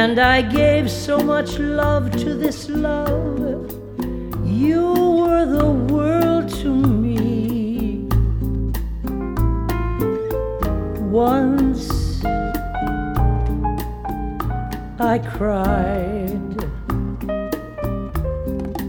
And I gave so much love to this love. You were the world to me. Once I cried